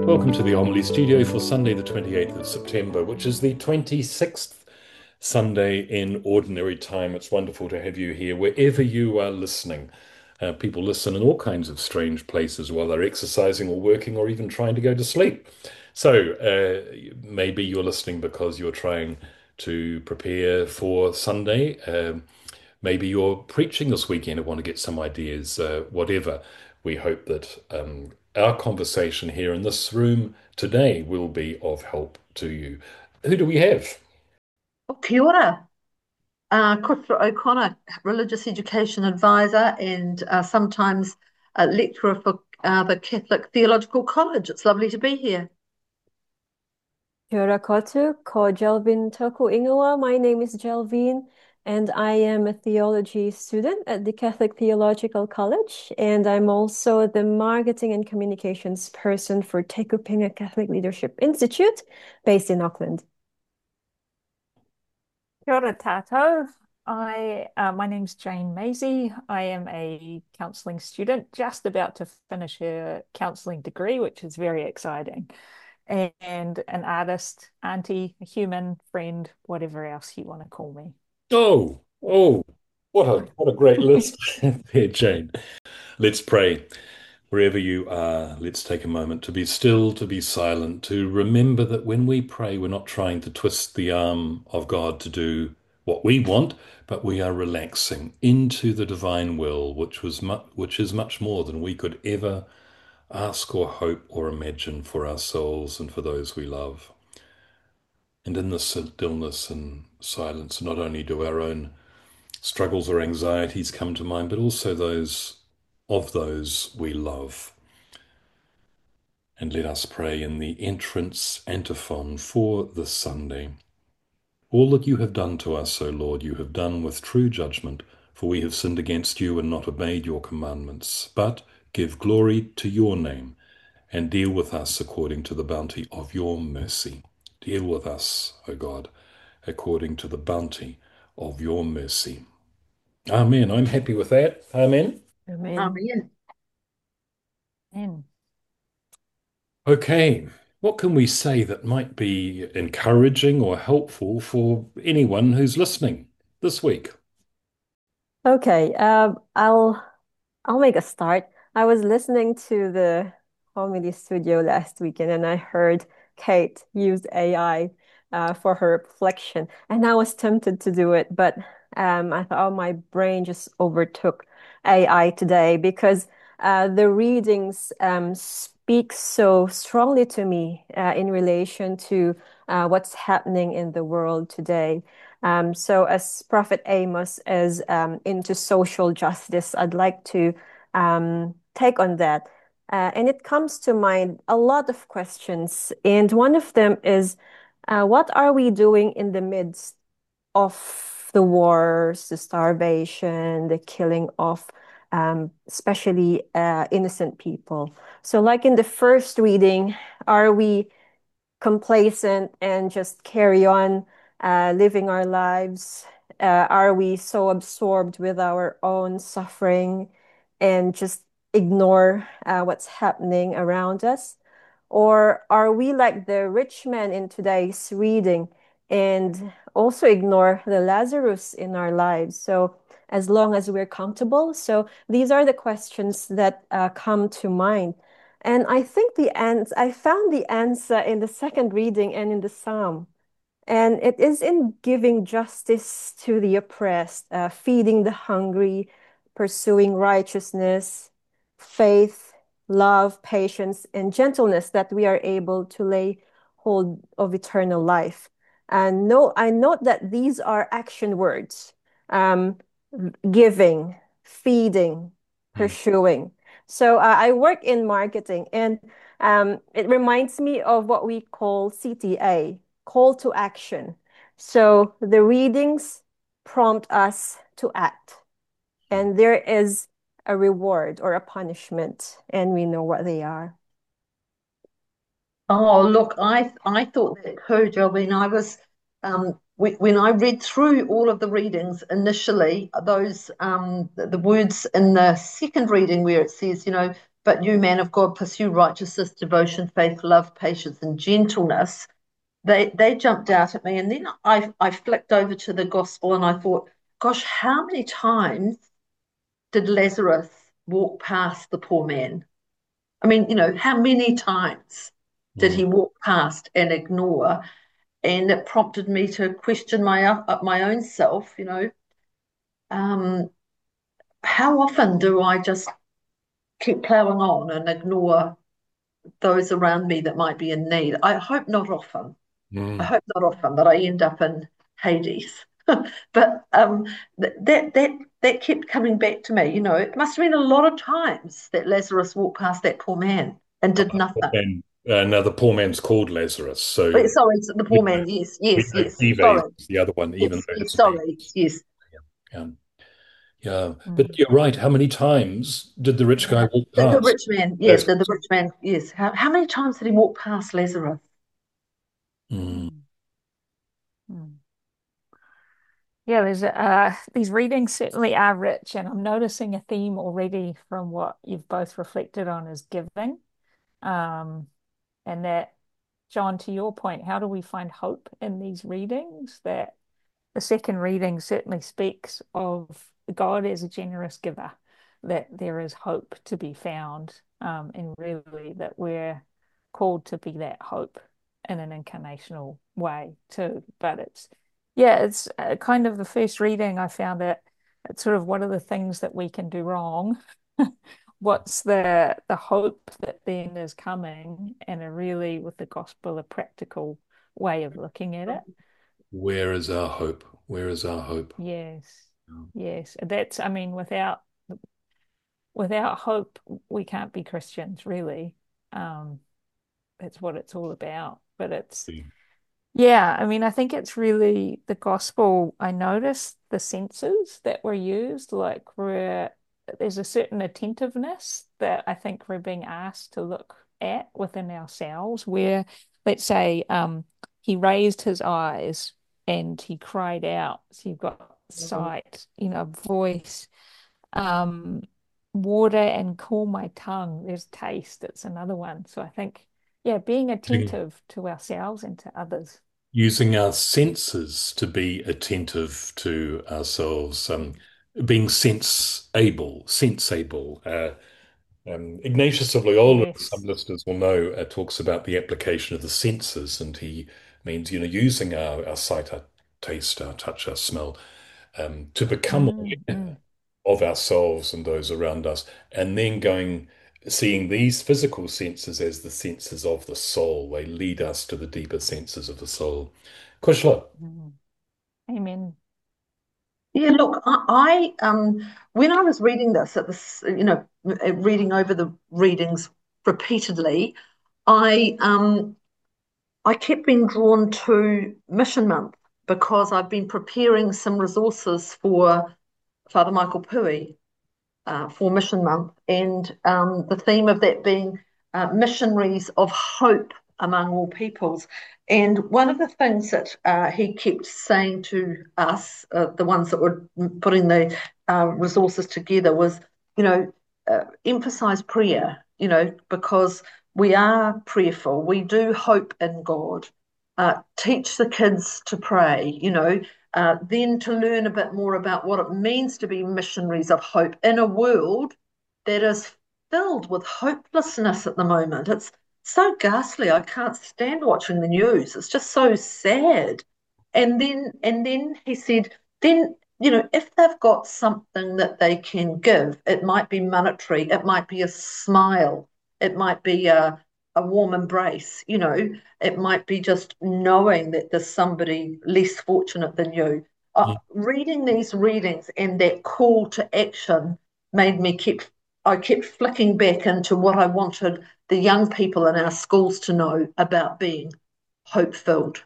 Welcome to the Omni Studio for Sunday, the 28th of September, which is the 26th Sunday in Ordinary Time. It's wonderful to have you here wherever you are listening. People listen in all kinds of strange places while they're exercising or working or even trying to go to sleep. So maybe you're listening because you're trying to prepare for Sunday. Maybe you're preaching this weekend and want to get some ideas, whatever. We hope that our conversation here in this room today will be of help to you. Who do we have? Oh, kia ora. Cuthbert O'Connor, religious education advisor and sometimes a lecturer for the Catholic Theological College. It's lovely to be here. Kia ora koutou, ko Jelvin toku ingoa. My name is Jelvin, and I am a theology student at the Catholic Theological College, and I'm also the marketing and communications person for Te Kupinga Catholic Leadership Institute, based in Auckland. Kia ora tātou. My name's Jane Maisie. I am a counselling student, just about to finish her counselling degree, which is very exciting. And an artist, auntie, a human, friend, whatever else you want to call me. Oh, what a great list there, Jane. Let's pray. Wherever you are, let's take a moment to be still, to be silent, to remember that when we pray, we're not trying to twist the arm of God to do what we want, but we are relaxing into the divine will, which is much more than we could ever ask or hope or imagine for ourselves and for those we love. And in this stillness and silence, not only do our own struggles or anxieties come to mind, but also those we love. And let us pray in the entrance antiphon for this Sunday. All that you have done to us, O Lord, you have done with true judgment, for we have sinned against you and not obeyed your commandments. But give glory to your name and deal with us according to the bounty of your mercy. Deal with us, O God, according to the bounty of your mercy. Amen. I'm happy with that. Amen. Amen. Amen. And Okay, what can we say that might be encouraging or helpful for anyone who's listening this week? Okay, I'll make a start. I was listening to the Comedy Studio last weekend, and I heard Kate use AI for her reflection, and I was tempted to do it, but I thought, oh, my brain just overtook AI today because the readings speak so strongly to me in relation to what's happening in the world today. So as Prophet Amos is into social justice, I'd like to take on that. And it comes to mind a lot of questions. And one of them is, what are we doing in the midst of the wars, the starvation, the killing of especially innocent people? So like in the first reading, are we complacent and just carry on living our lives? Are we so absorbed with our own suffering and just ignore what's happening around us? Or are we like the rich man in today's reading and also ignore the Lazarus in our lives? So, as long as we're comfortable. So, these are the questions that come to mind. And I think I found the answer in the second reading and in the Psalm. And it is in giving justice to the oppressed, feeding the hungry, pursuing righteousness, faith, love, patience, and gentleness that we are able to lay hold of eternal life. And no, I note that these are action words. Um, Giving, feeding, Hmm. pursuing. So I work in marketing, and it reminds me of what we call CTA, call to action. So the readings prompt us to act, and there is a reward or a punishment, and we know what they are. Oh, look, I thought that too, Jobin. I was when I read through all of the readings initially, those the words in the second reading where it says, but you, man of God, pursue righteousness, devotion, faith, love, patience, and gentleness. They jumped out at me, and then I flicked over to the gospel, and I thought, gosh, how many times did Lazarus walk past the poor man? I mean, how many times did Mm. he walk past and ignore? And it prompted me to question my own self. Um, how often do I just keep plowing on and ignore those around me that might be in need? I hope not often. I Mm. hope not often that I end up in Hades. But that kept coming back to me. It must have been a lot of times that Lazarus walked past that poor man and did nothing. And now the poor man's called Lazarus, so Sorry, it's the we poor man. Yes, we yes, know yes. Dives Sorry, is the other one, even yes, though yes. his name Sorry, is. yes. Yeah. Yeah, but Mm. you're right. How many times did the rich guy walk The past? rich man. Yes, Lazarus. the rich man. Yes. How many times did he walk past Lazarus? Mm. Mm. Mm. Yeah, there's these readings certainly are rich, and I'm noticing a theme already from what you've both reflected on is giving. Um, and that, John, to your point, how do we find hope in these readings? That the second reading certainly speaks of God as a generous giver, that there is hope to be found, and really that we're called to be that hope in an incarnational way too. But it's kind of the first reading I found that it's sort of what are the things that we can do wrong? What's the hope that then is coming, and a really with the gospel a practical way of looking at it. Where is our hope? Where is our hope? Yes, Yeah. yes. I mean, without hope, we can't be Christians, really. Um, that's what it's all about. But yeah, I mean, I think it's really the gospel. I noticed the senses that were used, like there's a certain attentiveness that I think we're being asked to look at within ourselves, where, let's say, he raised his eyes and he cried out. So you've got sight, voice, um, water and cool my tongue. There's taste. It's another one. So I think, yeah, being Using attentive to ourselves and to others. using our senses to be attentive to ourselves, being sense able. Ignatius of Loyola, as some Yes. listeners will know, talks about the application of the senses, and he means, using our sight, our taste, our touch, our smell, to become Mm, aware mm. of ourselves and those around us, and then seeing these physical senses as the senses of the soul. They lead us to the deeper senses of the soul. Kushla. Mm. Amen. Yeah, look, when I was reading this at this, reading over the readings repeatedly, I kept being drawn to Mission Month because I've been preparing some resources for Father Michael Pui for Mission Month, and the theme of that being missionaries of hope among all peoples. And one of the things that he kept saying to us, the ones that were putting the resources together, was, emphasize prayer, because we are prayerful, we do hope in God. Teach the kids to pray, then to learn a bit more about what it means to be missionaries of hope in a world that is filled with hopelessness at the moment. It's so ghastly. I can't stand watching the news. It's just so sad. And then he said, then if they've got something that they can give, it might be monetary, it might be a smile, it might be a warm embrace, it might be just knowing that there's somebody less fortunate than you. Reading these readings and that call to action made me I kept flicking back into what I wanted the young people in our schools to know about being hope filled.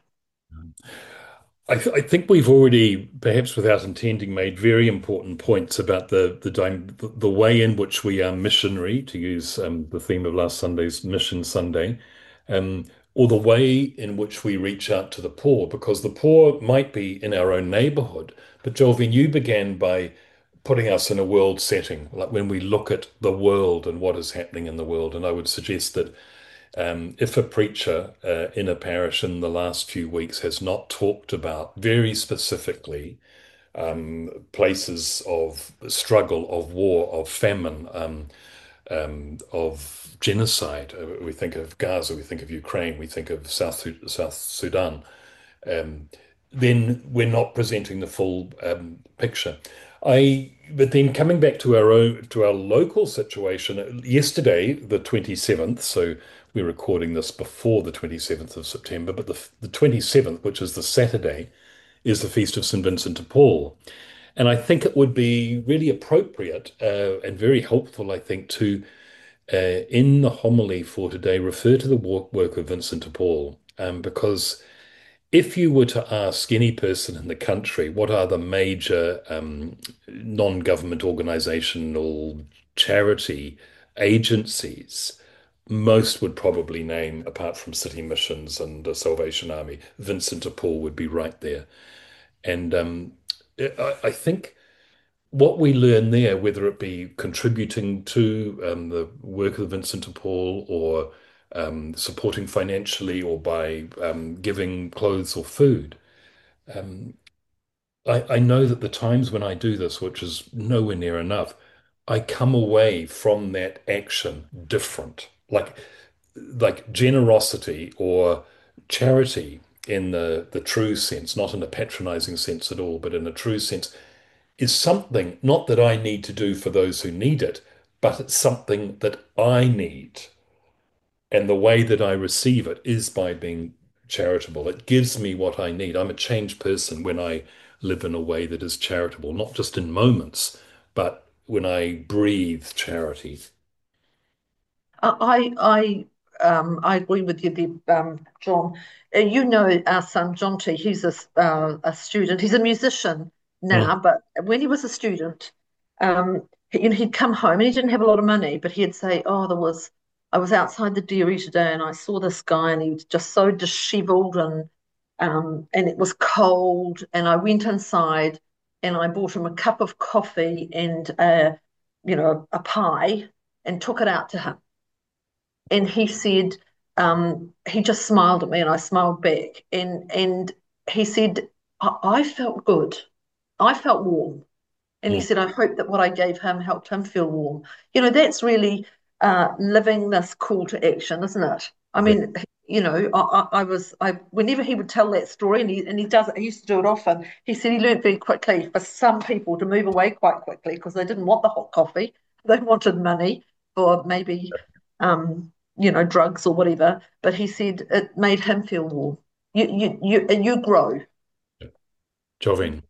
I think we've already, perhaps without intending, made very important points about the way in which we are missionary, to use the theme of last Sunday's Mission Sunday, um, or the way in which we reach out to the poor, because the poor might be in our own neighborhood. But Jolvin, you began by putting us in a world setting, like when we look at the world and what is happening in the world. And I would suggest that if a preacher in a parish in the last few weeks has not talked about very specifically places of struggle, of war, of famine, of genocide. We think of Gaza, we think of Ukraine, we think of South Sudan. Um, then we're not presenting the full picture. But then coming back to our local situation, yesterday, the 27th, so we're recording this before the 27th of September, but the 27th, which is the Saturday, is the feast of St. Vincent de Paul. And I think it would be really appropriate and very helpful, I think, to in the homily for today, refer to the work of Vincent de Paul, because if you were to ask any person in the country what are the major non-government organizational charity agencies, most would probably name, apart from City Missions and the Salvation Army, Vincent de Paul would be right there. And I think what we learn there, whether it be contributing to the work of Vincent de Paul or supporting financially or by giving clothes or food, um, I know that the times when I do this, which is nowhere near enough, I come away from that action different. Like generosity or charity in the true sense, not in a patronizing sense at all, but in a true sense is something not that I need to do for those who need it, but it's something that I need. And the way that I receive it is by being charitable. It gives me what I need. I'm a changed person when I live in a way that is charitable, not just in moments, but when I breathe charity. I agree with you there, John. You know our son John T. He's a student. He's a musician Mm, now, but when he was a student, he'd come home and he didn't have a lot of money, but he'd say, "Oh, I was outside the dairy today and I saw this guy and he was just so dishevelled and it was cold and I went inside and I bought him a cup of coffee and a pie and took it out to him." And he said, he just smiled at me and I smiled back. And he said, I felt good. I felt warm. And he mm, said, I hope that what I gave him helped him feel warm. That's really living this call to action, isn't it? I yeah, mean, whenever he would tell that story, and he does it, he used to do it often. He said he learned very quickly for some people to move away quite quickly because they didn't want the hot coffee, they wanted money for maybe, drugs or whatever. But he said it made him feel warm. And you grow. Jovine.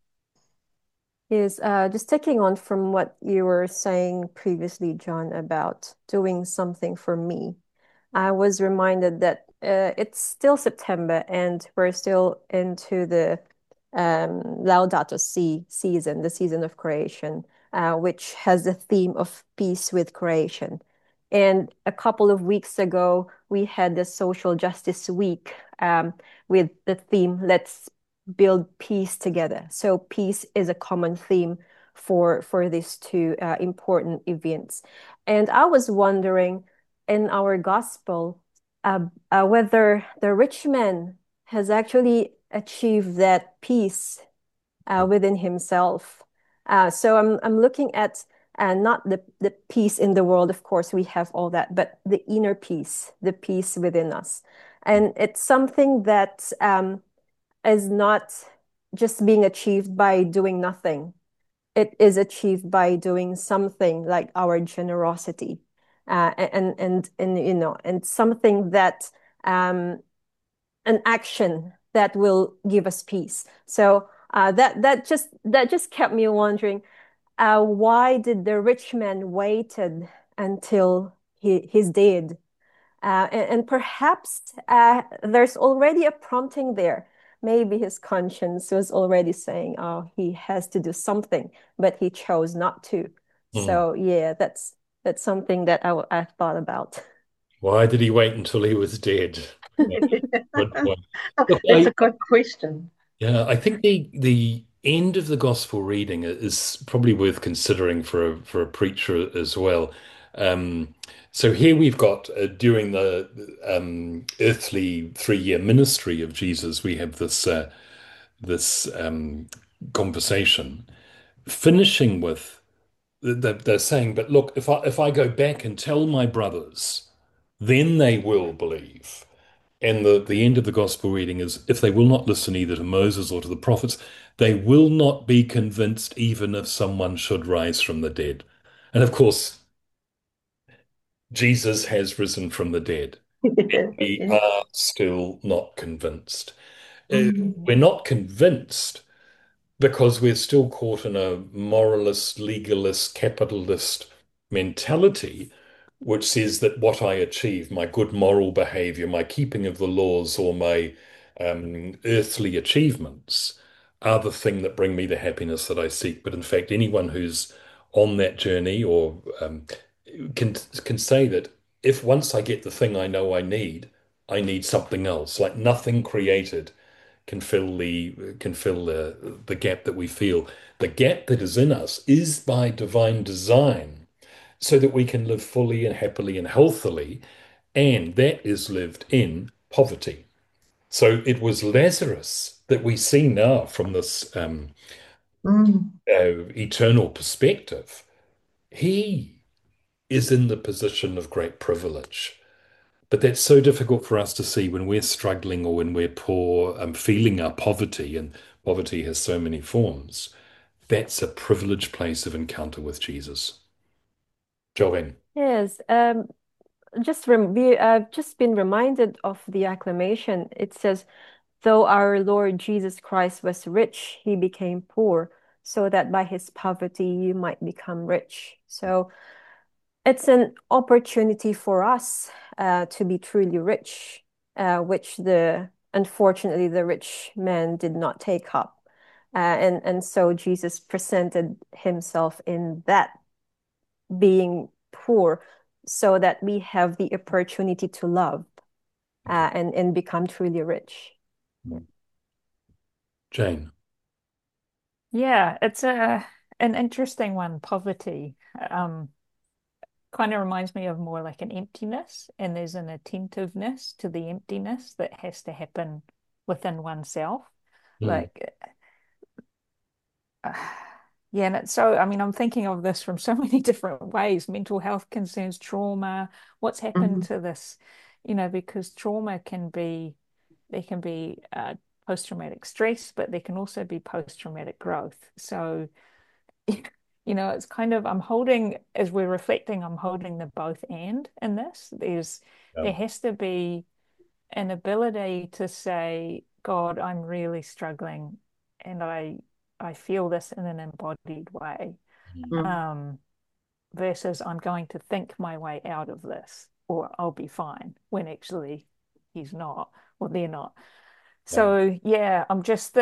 Is just taking on from what you were saying previously, John, about doing something for me. I was reminded that it's still September and we're still into the Laudato Si season, the season of creation, which has the theme of peace with creation. And a couple of weeks ago, we had the Social Justice Week with the theme, Let's Build Peace Together. So peace is a common theme for these two important events. And I was wondering, in our gospel, whether the rich man has actually achieved that peace within himself. So I'm looking at not the peace in the world, of course, we have all that, but the inner peace, the peace within us. And it's something that is not just being achieved by doing nothing. It is achieved by doing something like our generosity, and something that an action that will give us peace. So that just kept me wondering, why did the rich man waited until he's dead? And perhaps there's already a prompting there. Maybe his conscience was already saying, "Oh, he has to do something," but he chose not to. Mm. So yeah, that's something that I've thought about. Why did he wait until he was dead? Yeah, good point. Look, That's a good question. yeah, I think the end of the gospel reading is probably worth considering for a preacher as well. Um, so here we've got during the earthly 3 year ministry of Jesus, we have this conversation, finishing with they're saying, "But look, if I go back and tell my brothers, then they will believe." And the end of the gospel reading is, if they will not listen either to Moses or to the prophets, they will not be convinced even if someone should rise from the dead. And of course, Jesus has risen from the dead. We Yes. are still not convinced. Mm. We're not convinced because we're still caught in a moralist, legalist, capitalist mentality, which says that what I achieve, my good moral behavior, my keeping of the laws, or my earthly achievements, are the thing that bring me the happiness that I seek. But in fact, anyone who's on that journey or can say that if once I get the thing I know I need something else, like nothing created can fill the gap that we feel. The gap that is in us is by divine design, so that we can live fully and happily and healthily, and that is lived in poverty. So it was Lazarus that we see now from this Mm. eternal perspective. He is in the position of great privilege. But that's so difficult for us to see when we're struggling or when we're poor, feeling our poverty, and poverty has so many forms. That's a privileged place of encounter with Jesus. Joanne. Yes, I've just been reminded of the acclamation. It says, though our Lord Jesus Christ was rich, he became poor, so that by his poverty you might become rich. So it's an opportunity for us to be truly rich, which the unfortunately the rich man did not take up. And so Jesus presented himself in that being poor so that we have the opportunity to love and become truly rich. Jane. Yeah, it's a an interesting one, poverty. Kind of reminds me of more like an emptiness, and there's an attentiveness to the emptiness that has to happen within oneself. Mm, Like, uh, yeah, and it's so, I mean, I'm thinking of this from so many different ways, mental health concerns, trauma, what's happened Mm. to this, because trauma can be, there can be post-traumatic stress, but there can also be post-traumatic growth. So, it's kind of, I'm holding, as we're reflecting, I'm holding the both and in this. yeah. There has to be an ability to say, God, I'm really struggling, and I feel this in an embodied way, Mm, Mm. um, versus I'm going to think my way out of this, or I'll be fine, when actually he's not, or they're not. yeah. So yeah, I'm just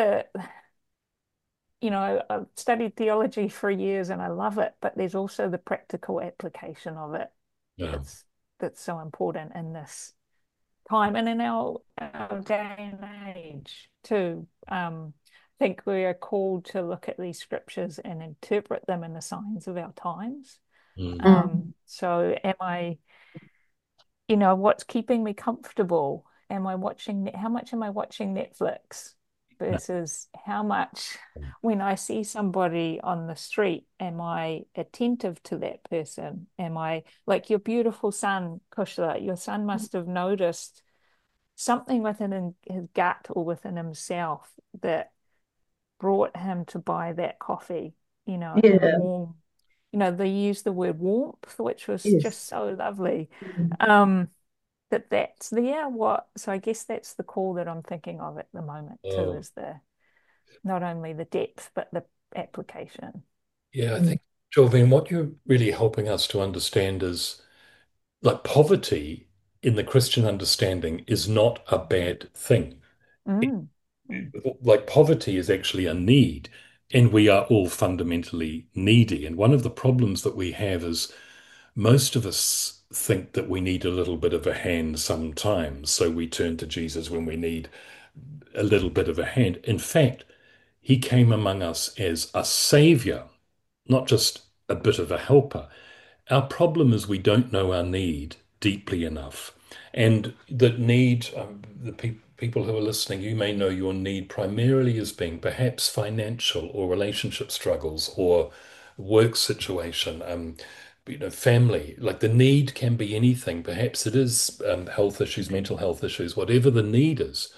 I've studied theology for years and I love it, but there's also the practical application of it Yeah. that's so important in this time and in our day and age too. I think we are called to look at these scriptures and interpret them in the signs of our times. Mm, Mm. So am I, what's keeping me comfortable? Am I watching, how much am I watching Netflix no, versus how much when I see somebody on the street, am I attentive to that person? Am I like your beautiful son, Kushla, your son must have noticed something within his gut or within himself that brought him to buy that coffee, in a Yeah. warm, they use the word warmth, which was Yes. just so lovely. Mm. Um, that's the yeah, what so I guess that's the call that I'm thinking of at the moment too, oh, is the not only the depth but the application. yeah, I Mm. think, Joanne, what you're really helping us to understand is like poverty in the Christian understanding is not a bad thing. Mm. Mm. Like poverty is actually a need, and we are all fundamentally needy. And one of the problems that we have is most of us think that we need a little bit of a hand sometimes. So we turn to Jesus when we need a little bit of a hand. In fact, He came among us as a savior, not just a bit of a helper. Our problem is we don't know our need deeply enough. And that need, people who are listening, you may know your need primarily as being perhaps financial or relationship struggles or work situation, family. Like the need can be anything. Perhaps it is health issues, mental health issues, whatever the need is.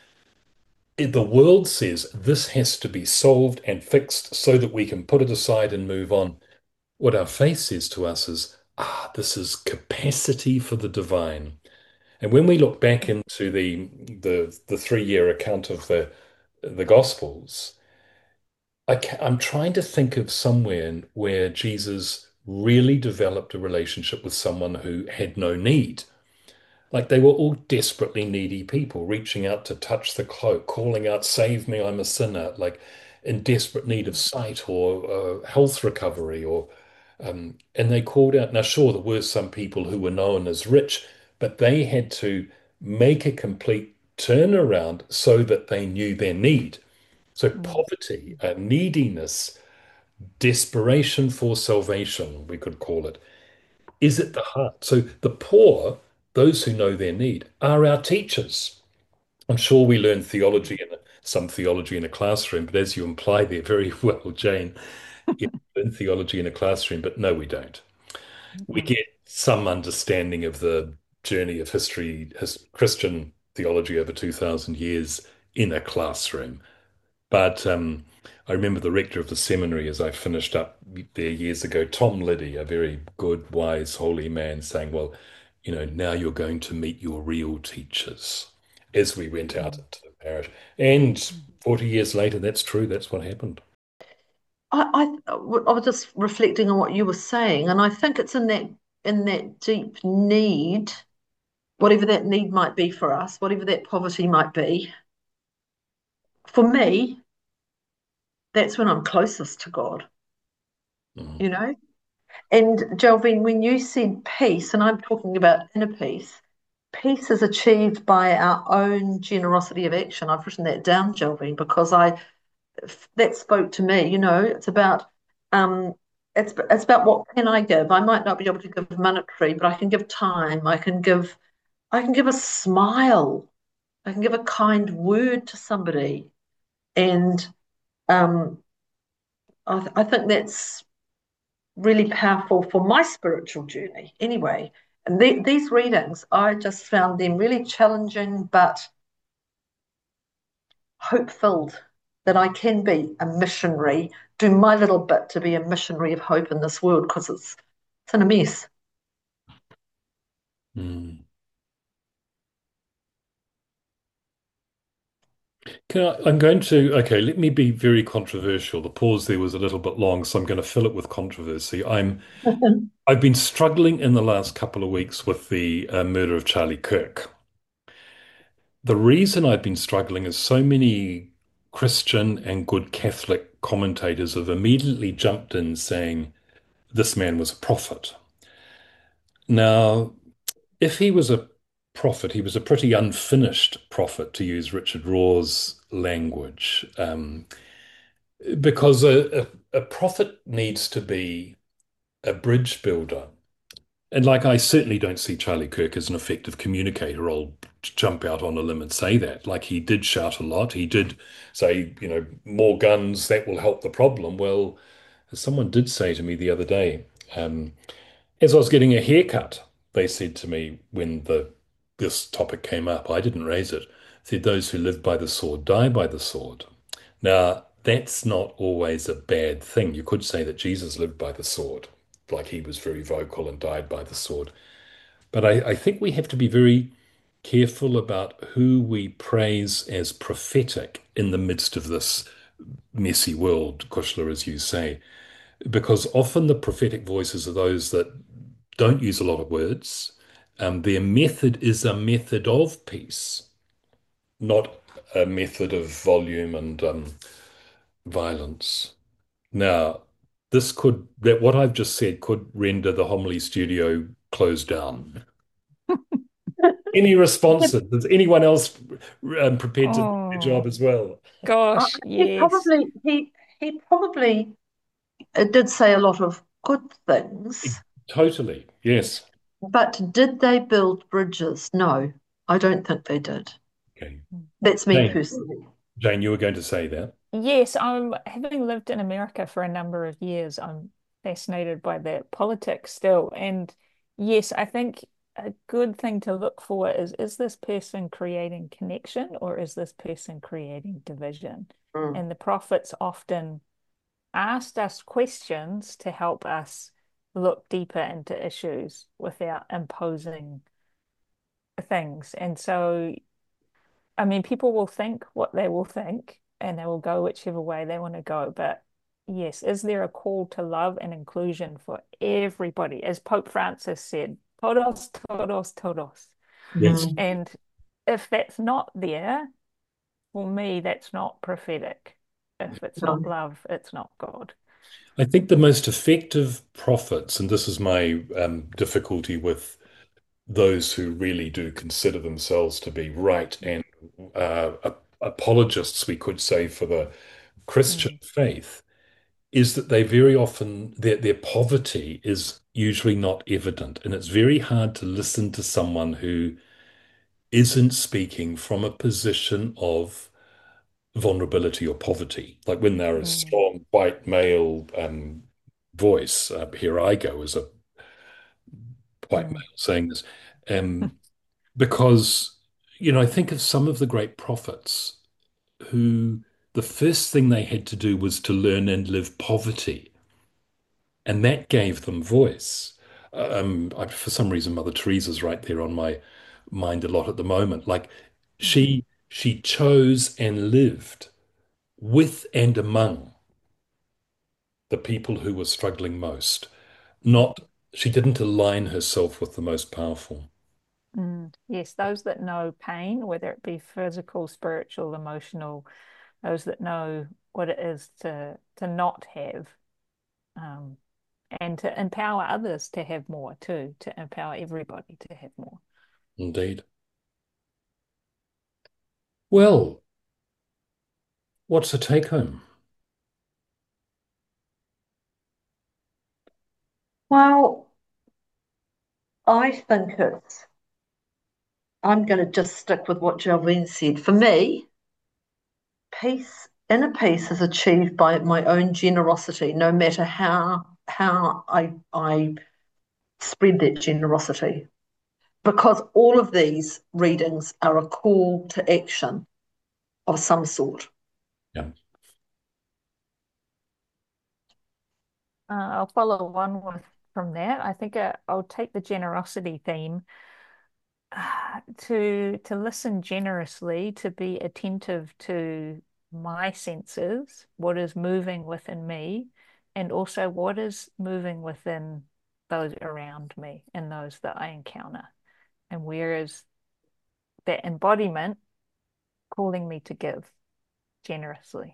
The world says this has to be solved and fixed so that we can put it aside and move on. What our faith says to us is, this is capacity for the divine. And when we look back into the 3 year account of the Gospels, I'm trying to think of somewhere where Jesus really developed a relationship with someone who had no need. Like they were all desperately needy people, reaching out to touch the cloak, calling out, "Save me, I'm a sinner," like in desperate need of sight or health recovery, and they called out. Now, sure, there were some people who were known as rich, but they had to make a complete turnaround so that they knew their need. So Mm. poverty, neediness, desperation for salvation, we could call it, is at the heart. So the poor, those who know their need, are our teachers. I'm sure we learn theology in some theology in a classroom, but as you imply there very well, Jane, we learn theology in a classroom, but no, we don't. We Mm. get some understanding of the journey of history, Christian theology over 2,000 years in a classroom. But I remember the rector of the seminary as I finished up there years ago, Tom Liddy, a very good, wise, holy man, saying, well, now you're going to meet your real teachers as we went out Mm. into the parish. And Mm. 40 years later, that's true. That's what happened. I was just reflecting on what you were saying, and I think it's in that deep need, whatever that need might be for us, whatever that poverty might be. For me, that's when I'm closest to God, Mm, you know? And Jelvin, when you said peace, and I'm talking about inner peace, peace is achieved by our own generosity of action. I've written that down, Jelvin, because that spoke to me. It's about um, it's about what can I give. I might not be able to give monetary, but I can give time. I can give a smile. I can give a kind word to somebody, and um, I think that's really powerful for my spiritual journey. Anyway, and these readings, I just found them really challenging, but hope filled that I can be a missionary, do my little bit to be a missionary of hope in this world because it's in a mess. mm. I'm going to, okay, let me be very controversial. The pause there was a little bit long, so I'm going to fill it with controversy. I've been struggling in the last couple of weeks with the murder of Charlie Kirk. The reason I've been struggling is so many Christian and good Catholic commentators have immediately jumped in saying this man was a prophet. Now, if he was a prophet, he was a pretty unfinished prophet, to use Richard Raw's language, because a prophet needs to be a bridge builder. And like, I certainly don't see Charlie Kirk as an effective communicator. I'll jump out on a limb and say that. Like, he did shout a lot. He did say, more guns, that will help the problem. Well, as someone did say to me the other day, um, as I was getting a haircut, they said to me when this topic came up, I didn't raise it, said those who live by the sword die by the sword. Now, that's not always a bad thing. You could say that Jesus lived by the sword, like he was very vocal and died by the sword. But I think we have to be very careful about who we praise as prophetic in the midst of this messy world, Kushla, as you say, because often the prophetic voices are those that don't use a lot of words. Their method is a method of peace, not a method of volume and violence. Now, that what I've just said could render the homily studio closed down. Any responses? Is anyone else prepared to do their Oh job as well? Uh, gosh, he yes. probably he probably did say a lot of good things, Totally, yes. but did they build bridges? No, I don't think they did. Okay. That's me Jane, personally. Jane, you were going to say that. Yes, I'm having lived in America for a number of years. I'm fascinated by that politics still. And yes, I think a good thing to look for is this person creating connection or is this person creating division? Mm. And the prophets often asked us questions to help us look deeper into issues without imposing things. And so I mean, people will think what they will think and they will go whichever way they want to go. But yes, is there a call to love and inclusion for everybody? As Pope Francis said, todos, todos, todos. Yes. Mm. And if that's not there, for me, that's not prophetic. If it's not No. love, it's not God. I think the most effective prophets, and this is my difficulty with those who really do consider themselves to be right and apologists, we could say, for the Christian Mm, faith, is that they very often, their poverty is usually not evident. And it's very hard to listen to someone who isn't speaking from a position of vulnerability or poverty. Like when they're a mm, strong white male voice, here I go as a white male mm, saying this, um, because, I think of some of the great prophets who the first thing they had to do was to learn and live poverty, and that gave them voice. For some reason, Mother Teresa's right there on my mind a lot at the moment. Like mm, she chose and lived with and among the people who were struggling most. mm, Not, she didn't align herself with the most powerful. mm. Yes, those that know pain, whether it be physical, spiritual, emotional, those that know what it is to not have, um, and to empower others to have more too, to empower everybody to have more. Indeed. Well, what's the take home? Well, I think I'm going to just stick with what Jelvin said. For me, inner peace is achieved by my own generosity, no matter how I spread that generosity. Because all of these readings are a call to action of some sort. Yeah. I'll follow on with from that. I think I'll take the generosity theme to listen generously, to be attentive to my senses, what is moving within me, and also what is moving within those around me and those that I encounter. And where is that embodiment calling me to give generously?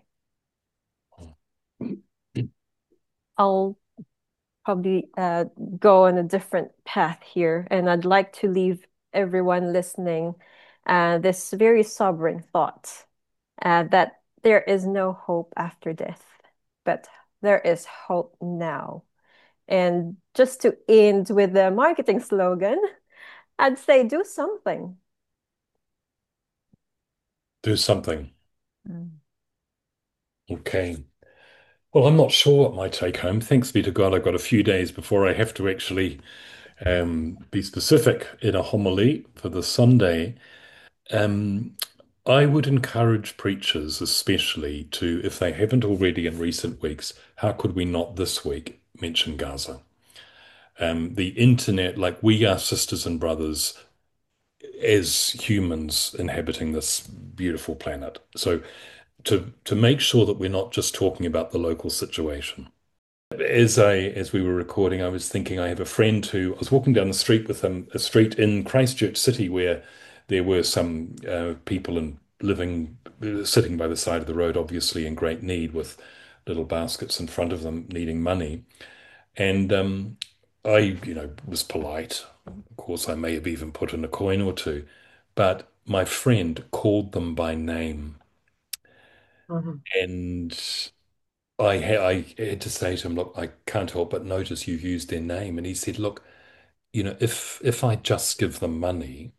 I'll probably go on a different path here, and I'd like to leave everyone listening this very sobering thought that there is no hope after death, but there is hope now. And just to end with the marketing slogan, I'd say do something. Do something. Mm. Okay. Well, I'm not sure what my take home. Thanks be to God, I've got a few days before I have to actually be specific in a homily for the Sunday. Um, I would encourage preachers, especially, to, if they haven't already in recent weeks, how could we not this week mention Gaza? The internet, like we are sisters and brothers as humans inhabiting this beautiful planet. So to make sure that we're not just talking about the local situation. As we were recording, I was thinking I have a friend who I was walking down the street with him, a street in Christchurch City where there were some people and living, sitting by the side of the road, obviously in great need with little baskets in front of them, needing money. And was polite. Of course, I may have even put in a coin or two, but my friend called them by name, Mhm. and I had to say to him, look, I can't help but notice you've used their name. And he said, look, if I just give them money,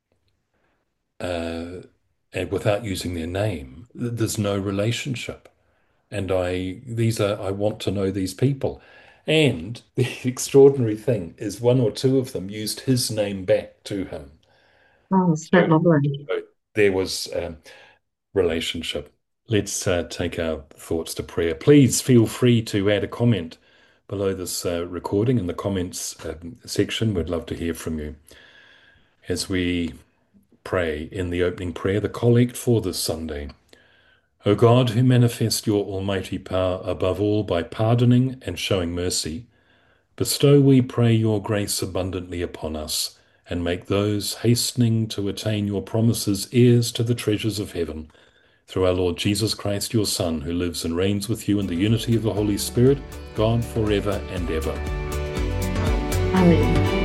uh, and without using their name, there's no relationship. And I want to know these people. And the extraordinary thing is one or two of them used his name back to him. Oh, isn't that lovely? So there was relationship. Let's take our thoughts to prayer. Please feel free to add a comment below this recording in the comments section. We'd love to hear from you as we pray in the opening prayer, the collect for this Sunday. O God, who manifest your almighty power above all by pardoning and showing mercy, bestow, we pray, your grace abundantly upon us, and make those hastening to attain your promises heirs to the treasures of heaven. Through our Lord Jesus Christ, your Son, who lives and reigns with you in the unity of the Holy Spirit, God forever and ever. Amen.